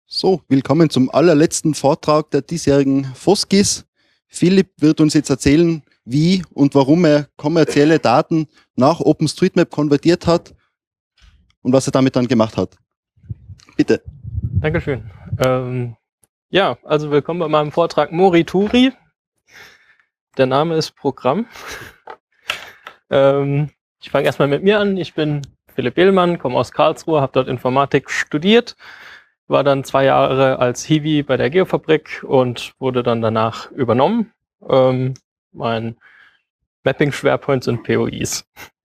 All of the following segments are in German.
So, willkommen zum allerletzten Vortrag der diesjährigen FOSGIS. Philipp wird uns jetzt erzählen, wie und warum er kommerzielle Daten nach OpenStreetMap konvertiert hat und was er damit dann gemacht hat. Bitte. Dankeschön. Ja, also willkommen bei meinem Vortrag Morituri. Der Name ist Programm. Ich fange erstmal mit mir an. Ich bin Philipp Behlmann, komme aus Karlsruhe, habe dort Informatik studiert, war dann 2 Jahre als Hiwi bei der Geofabrik und wurde dann danach übernommen. Mein Mapping-Schwerpunkt sind POIs.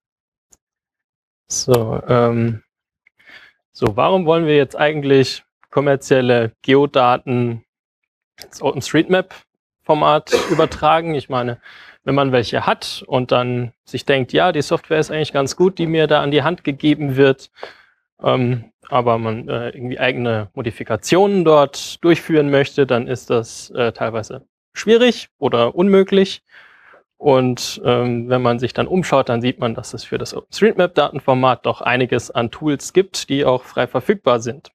So, warum wollen wir jetzt eigentlich kommerzielle Geodaten ins OpenStreetMap-Format übertragen? Ich meine, wenn man welche hat und dann sich denkt, ja, die Software ist eigentlich ganz gut, die mir da an die Hand gegeben wird, aber man irgendwie eigene Modifikationen dort durchführen möchte, dann ist das teilweise schwierig oder unmöglich. Und wenn man sich dann umschaut, dann sieht man, dass es für das OpenStreetMap-Datenformat doch einiges an Tools gibt, die auch frei verfügbar sind.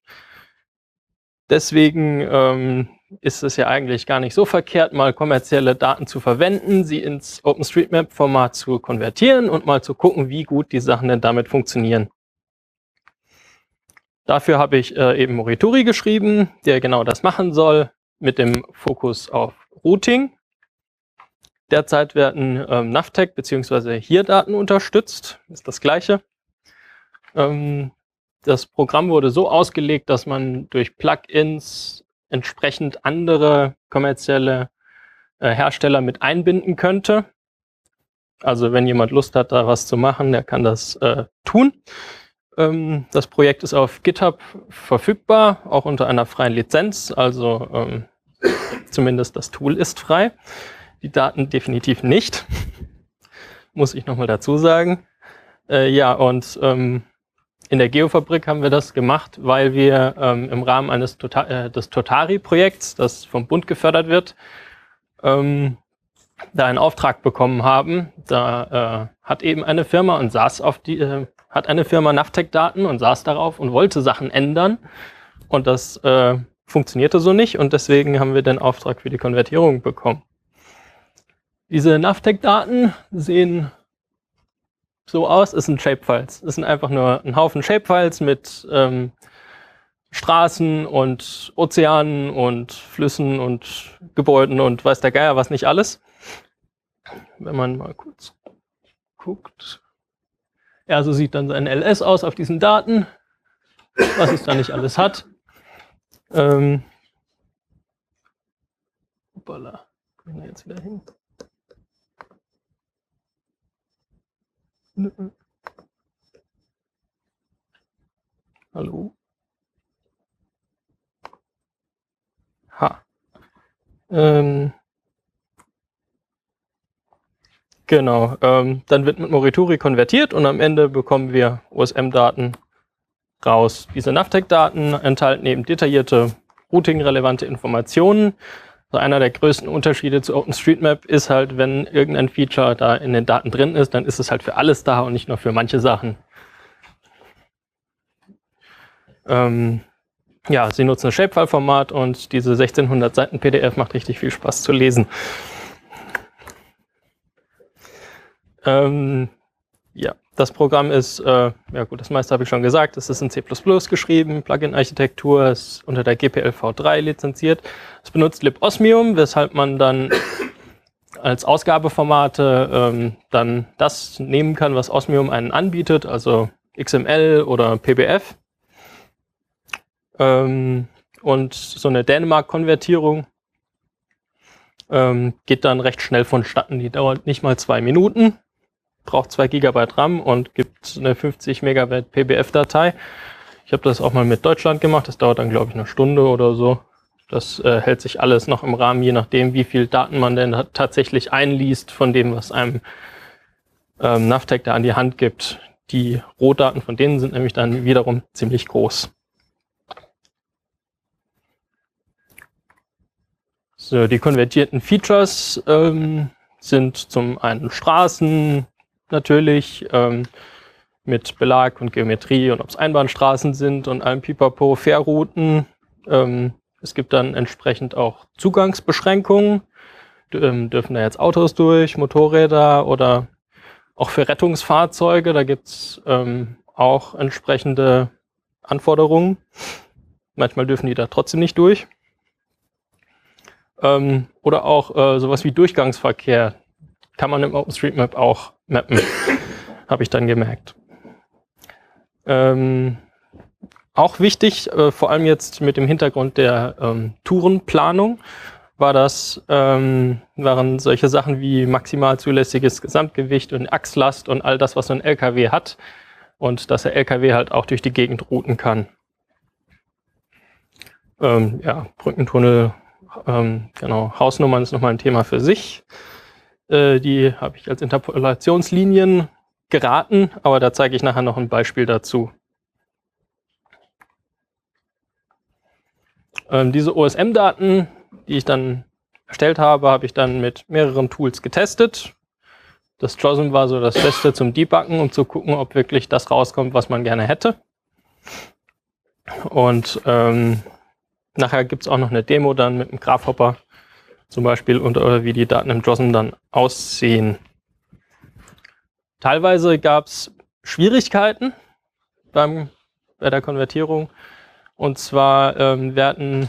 Deswegen ist es ja eigentlich gar nicht so verkehrt, mal kommerzielle Daten zu verwenden, sie ins OpenStreetMap-Format zu konvertieren und mal zu gucken, wie gut die Sachen denn damit funktionieren. Dafür habe ich eben Morituri geschrieben, der genau das machen soll, mit dem Fokus auf Routing. Derzeit werden Navteq bzw. HERE-Daten unterstützt, ist das gleiche. Das Programm wurde so ausgelegt, dass man durch Plugins entsprechend andere kommerzielle Hersteller mit einbinden könnte. Also wenn jemand Lust hat, da was zu machen, der kann das tun. Das Projekt ist auf GitHub verfügbar, auch unter einer freien Lizenz, also zumindest das Tool ist frei. Die Daten definitiv nicht, muss ich nochmal dazu sagen. Ja, und in der Geofabrik haben wir das gemacht, weil wir im Rahmen eines des Totari-Projekts, das vom Bund gefördert wird, da einen Auftrag bekommen haben. Da hat eben eine Firma und hat eine Firma Navteq-Daten und saß darauf und wollte Sachen ändern. Und das funktionierte so nicht und deswegen haben wir den Auftrag für die Konvertierung bekommen. Diese Navteq-Daten sehen so aus, es sind Shapefiles. Es sind einfach nur ein Haufen Shapefiles mit Straßen und Ozeanen und Flüssen und Gebäuden und weiß der Geier was nicht alles. Wenn man mal kurz guckt. Ja, so sieht dann sein LS aus auf diesen Daten, was es da nicht alles hat. Hoppala, kommen wir jetzt wieder hin. Hallo? Ha. Genau, dann wird mit Morituri konvertiert und am Ende bekommen wir OSM-Daten raus. Diese Navteq-Daten enthalten eben detaillierte routing-relevante Informationen. So einer der größten Unterschiede zu OpenStreetMap ist halt, wenn irgendein Feature da in den Daten drin ist, dann ist es halt für alles da und nicht nur für manche Sachen. Ja, sie nutzen das Shapefile-Format und diese 1600 Seiten PDF macht richtig viel Spaß zu lesen. Ja, das Programm ist, ja gut, das meiste habe ich schon gesagt, es ist in C++ geschrieben, Plugin-Architektur, ist unter der GPL-v3 lizenziert. Es benutzt libosmium, weshalb man dann als Ausgabeformate dann das nehmen kann, was Osmium einen anbietet, also XML oder PBF. Und so eine Dänemark-Konvertierung geht dann recht schnell vonstatten. Die dauert nicht mal 2 Minuten. Braucht 2 GB RAM und gibt eine 50 Megabyte PBF-Datei. Ich habe das auch mal mit Deutschland gemacht. Das dauert dann, glaube ich, 1 Stunde oder so. Das hält sich alles noch im Rahmen, je nachdem, wie viel Daten man denn tatsächlich einliest von dem, was einem Navteq da an die Hand gibt. Die Rohdaten von denen sind nämlich dann wiederum ziemlich groß. So, die konvertierten Features sind zum einen Straßen, natürlich, mit Belag und Geometrie und ob es Einbahnstraßen sind und allem Pipapo, Fährrouten, Es gibt dann entsprechend auch Zugangsbeschränkungen. Dürfen da jetzt Autos durch, Motorräder oder auch für Rettungsfahrzeuge, da gibt es auch entsprechende Anforderungen. Manchmal dürfen die da trotzdem nicht durch. Oder auch sowas wie Durchgangsverkehr kann man im OpenStreetMap auch mappen, habe ich dann gemerkt. Auch wichtig, vor allem jetzt mit dem Hintergrund der Tourenplanung, waren solche Sachen wie maximal zulässiges Gesamtgewicht und Achslast und all das, was so ein LKW hat, und dass der LKW halt auch durch die Gegend routen kann. Brückentunnel, genau, Hausnummern ist nochmal ein Thema für sich. Die habe ich als Interpolationslinien geraten, aber da zeige ich nachher noch ein Beispiel dazu. Diese OSM-Daten, die ich dann erstellt habe ich dann mit mehreren Tools getestet. Das JOSM war so das Beste zum Debuggen, um zu gucken, ob wirklich das rauskommt, was man gerne hätte. Und nachher gibt es auch noch eine Demo dann mit einem Graphhopper zum Beispiel und wie die Daten im JOSM dann aussehen. Teilweise gab es Schwierigkeiten bei der Konvertierung. Und zwar werden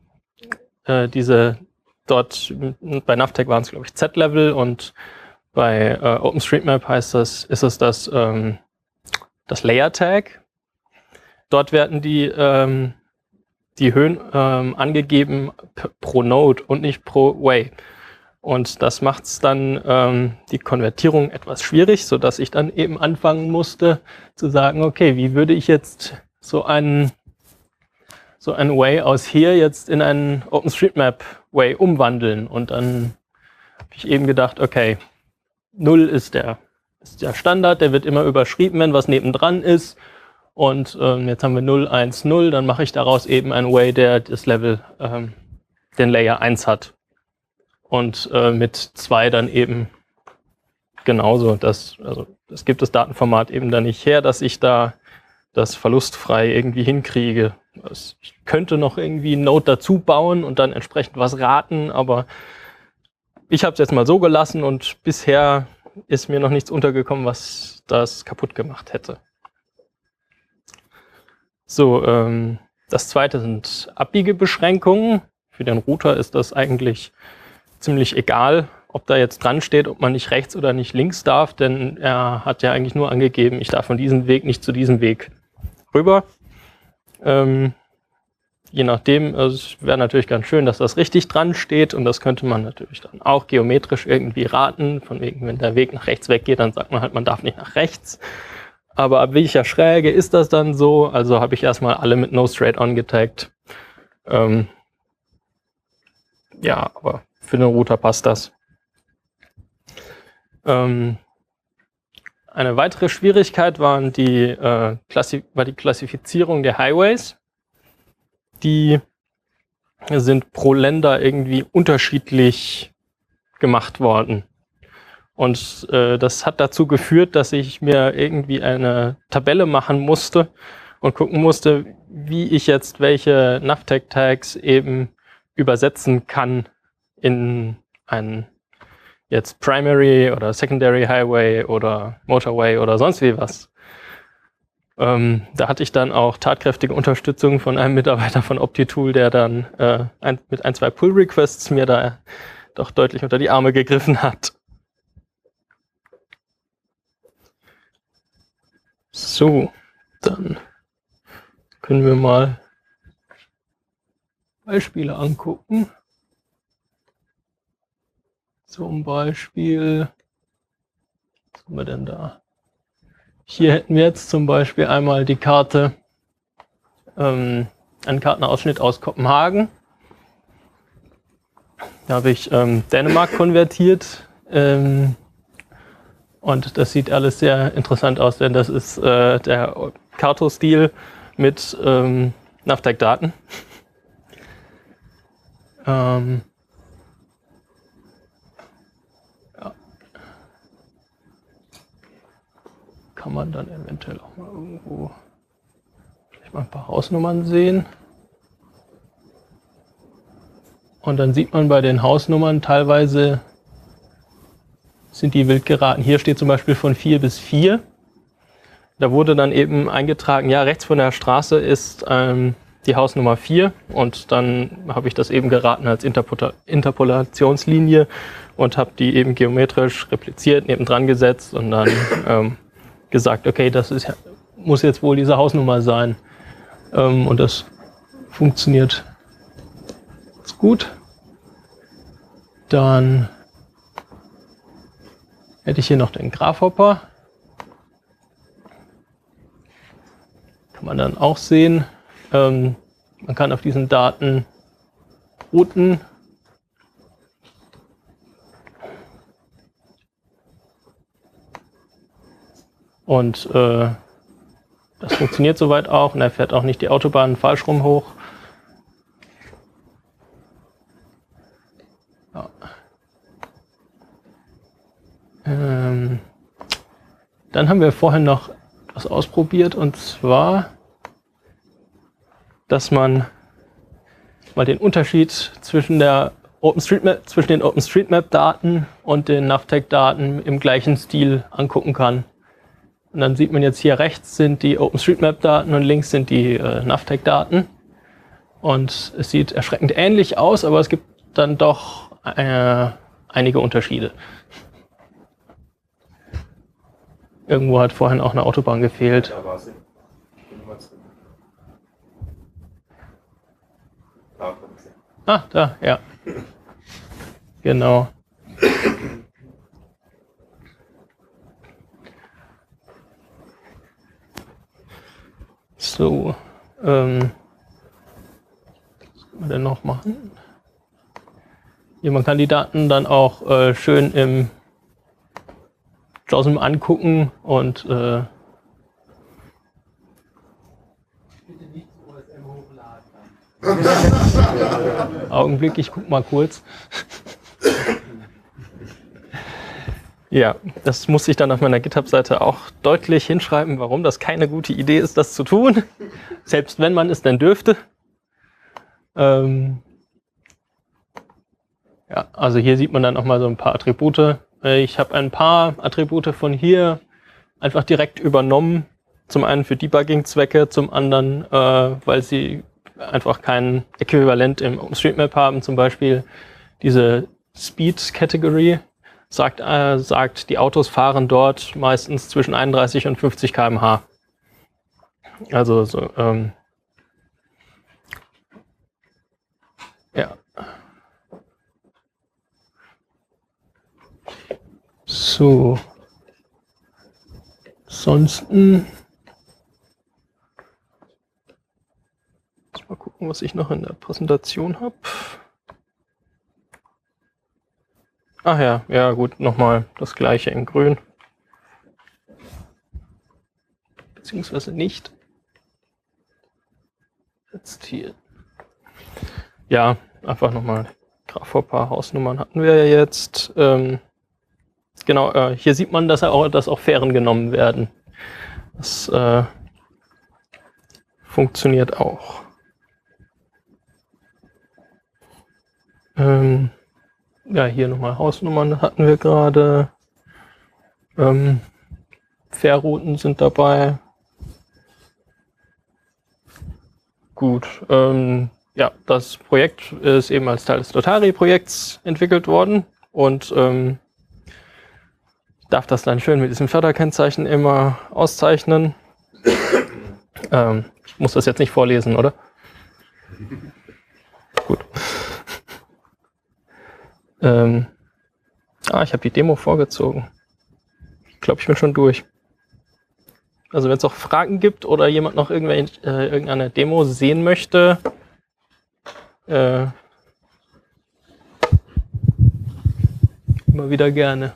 dort bei Navteq waren es, glaube ich, Z-Level und bei OpenStreetMap ist es das Layer-Tag. Dort werden die Höhen angegeben pro Node und nicht pro Way. Und das macht es dann die Konvertierung etwas schwierig, sodass ich dann eben anfangen musste zu sagen, okay, wie würde ich jetzt so ein Way aus hier jetzt in einen OpenStreetMap Way umwandeln. Und dann habe ich eben gedacht, okay, 0 ist der Standard, der wird immer überschrieben, wenn was nebendran ist. Und jetzt haben wir 0, 1, 0, dann mache ich daraus eben ein Way, der das Level, den Layer 1 hat. Und mit 2 dann eben genauso. Das gibt das Datenformat eben da nicht her, dass ich da das verlustfrei irgendwie hinkriege. Ich könnte noch irgendwie einen Node dazu bauen und dann entsprechend was raten, aber ich habe es jetzt mal so gelassen und bisher ist mir noch nichts untergekommen, was das kaputt gemacht hätte. So, das zweite sind Abbiegebeschränkungen. Für den Router ist das eigentlich ziemlich egal, ob da jetzt dran steht, ob man nicht rechts oder nicht links darf, denn er hat ja eigentlich nur angegeben, ich darf von diesem Weg nicht zu diesem Weg rüber. Je nachdem, es wäre natürlich ganz schön, dass das richtig dran steht und das könnte man natürlich dann auch geometrisch irgendwie raten. Von wegen, wenn der Weg nach rechts weggeht, dann sagt man halt, man darf nicht nach rechts. Aber ab welcher Schräge ist das dann so? Also habe ich erstmal alle mit No Straight On getaggt. Ja, aber für den Router passt das. Eine weitere Schwierigkeit war die Klassifizierung der Highways. Die sind pro Länder irgendwie unterschiedlich gemacht worden. Und das hat dazu geführt, dass ich mir irgendwie eine Tabelle machen musste und gucken musste, wie ich jetzt welche Navteq-Tags eben übersetzen kann in einen jetzt Primary oder Secondary Highway oder Motorway oder sonst wie was. Da hatte ich dann auch tatkräftige Unterstützung von einem Mitarbeiter von OptiTool, der dann mit ein, zwei Pull-Requests mir da doch deutlich unter die Arme gegriffen hat. So, dann können wir mal Beispiele angucken. Zum Beispiel, was haben wir denn da? Hier hätten wir jetzt zum Beispiel einmal die Karte, einen Kartenausschnitt aus Kopenhagen. Da habe ich Dänemark konvertiert. Und das sieht alles sehr interessant aus, denn das ist der Karto-Stil mit Navteq-Daten. Ja. Kann man dann eventuell auch mal irgendwo vielleicht mal ein paar Hausnummern sehen. Und dann sieht man bei den Hausnummern teilweise sind die wild geraten. Hier steht zum Beispiel von 4 bis 4. Da wurde dann eben eingetragen, ja, rechts von der Straße ist die Hausnummer 4 und dann habe ich das eben geraten als Interpolationslinie und habe die eben geometrisch repliziert, nebendran gesetzt und dann gesagt, okay, das muss jetzt wohl diese Hausnummer sein. Und das funktioniert ganz gut. Dann hätte ich hier noch den Graphhopper. Kann man dann auch sehen. Man kann auf diesen Daten routen. Und das funktioniert soweit auch. Und er fährt auch nicht die Autobahn falsch rum hoch. Ja. Dann haben wir vorhin noch was ausprobiert, und zwar, dass man mal den Unterschied zwischen den OpenStreetMap-Daten und den Navteq-Daten im gleichen Stil angucken kann. Und dann sieht man jetzt hier rechts sind die OpenStreetMap-Daten und links sind die Navteq-Daten. Und es sieht erschreckend ähnlich aus, aber es gibt dann doch einige Unterschiede. Irgendwo hat vorhin auch eine Autobahn gefehlt. Da war sie. Ah, da, ja. Genau. So, was kann man denn noch machen? Hier, man kann die Daten dann auch schön im JOSM angucken und Bitte nicht zu OSM hochladen. Augenblick, ich guck mal kurz. Ja, das muss ich dann auf meiner GitHub-Seite auch deutlich hinschreiben, warum das keine gute Idee ist, das zu tun. Selbst wenn man es denn dürfte. Ja, also hier sieht man dann auch mal so ein paar Attribute. Ich habe ein paar Attribute von hier einfach direkt übernommen. Zum einen für Debugging-Zwecke, zum anderen, weil sie einfach kein Äquivalent im OpenStreetMap haben. Zum Beispiel diese Speed-Category sagt, die Autos fahren dort meistens zwischen 31 und 50 km/h. Also so, ja. So. Ansonsten mal gucken, was ich noch in der Präsentation habe. Ach ja, ja gut, nochmal das gleiche in grün. Beziehungsweise nicht. Jetzt hier. Ja, einfach nochmal Graphhopper, Hausnummern hatten wir ja jetzt. Genau, hier sieht man, dass auch Fähren genommen werden. Das funktioniert auch. Ja, hier nochmal Hausnummern hatten wir gerade. Fährrouten sind dabei. Gut. Ja, das Projekt ist eben als Teil des Lotari-Projekts entwickelt worden und darf das dann schön mit diesem Förderkennzeichen immer auszeichnen. Ich muss das jetzt nicht vorlesen, oder? Gut. Ich habe die Demo vorgezogen. Ich glaube, ich bin schon durch. Also wenn es auch Fragen gibt oder jemand noch irgendeine Demo sehen möchte, immer wieder gerne.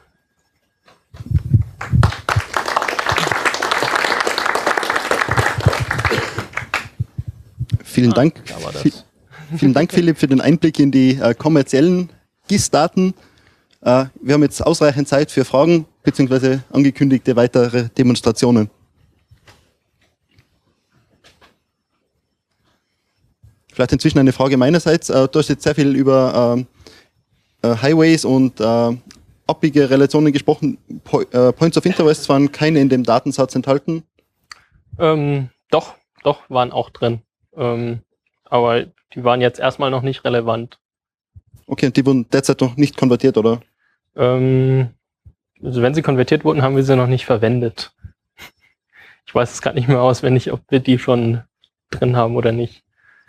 Vielen Dank. Vielen Dank, Philipp, für den Einblick in die kommerziellen GIS-Daten. Wir haben jetzt ausreichend Zeit für Fragen bzw. angekündigte weitere Demonstrationen. vielleicht inzwischen eine Frage meinerseits. Du hast jetzt sehr viel über Highways und abbiege Relationen gesprochen. Points of Interest waren keine in dem Datensatz enthalten. Doch, waren auch drin. Aber die waren jetzt erstmal noch nicht relevant. Okay, und die wurden derzeit noch nicht konvertiert, oder? Also wenn sie konvertiert wurden, haben wir sie noch nicht verwendet. Ich weiß es gerade nicht mehr auswendig, ob wir die schon drin haben oder nicht.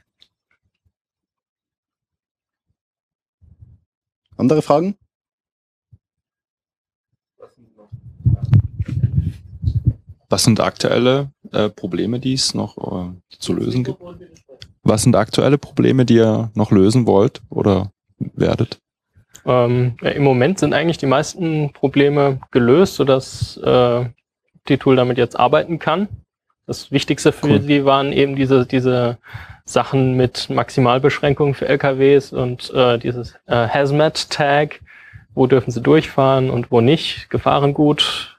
Andere Fragen? Was sind aktuelle Probleme, die es noch zu lösen gibt? Was sind aktuelle Probleme, die ihr noch lösen wollt oder werdet? Im Moment sind eigentlich die meisten Probleme gelöst, sodass die Tool damit jetzt arbeiten kann. Das Wichtigste für sie waren eben diese Sachen mit Maximalbeschränkungen für LKWs und dieses Hazmat-Tag, wo dürfen sie durchfahren und wo nicht, Gefahrengut.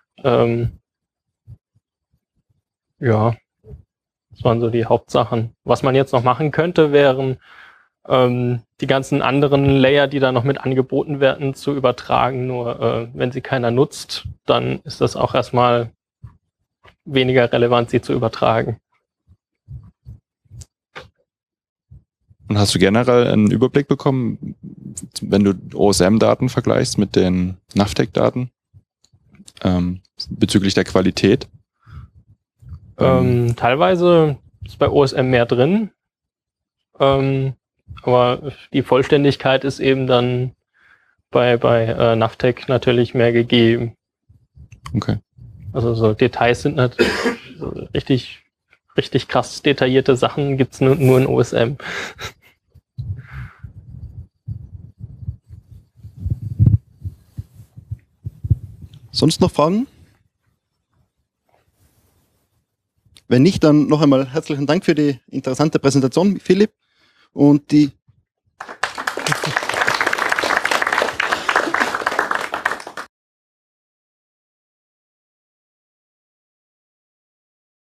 Ja, das waren so die Hauptsachen. Was man jetzt noch machen könnte, wären die ganzen anderen Layer, die da noch mit angeboten werden, zu übertragen. Nur wenn sie keiner nutzt, dann ist das auch erstmal weniger relevant, sie zu übertragen. Und hast du generell einen Überblick bekommen, wenn du OSM-Daten vergleichst mit den Navtec-Daten bezüglich der Qualität? Teilweise ist bei OSM mehr drin, aber die Vollständigkeit ist eben dann bei Navtec natürlich mehr gegeben. Okay. Also so Details sind natürlich so richtig krass detaillierte Sachen gibt's nur in OSM. Sonst noch Fragen? Wenn nicht, dann noch einmal herzlichen Dank für die interessante Präsentation, Philipp. Und die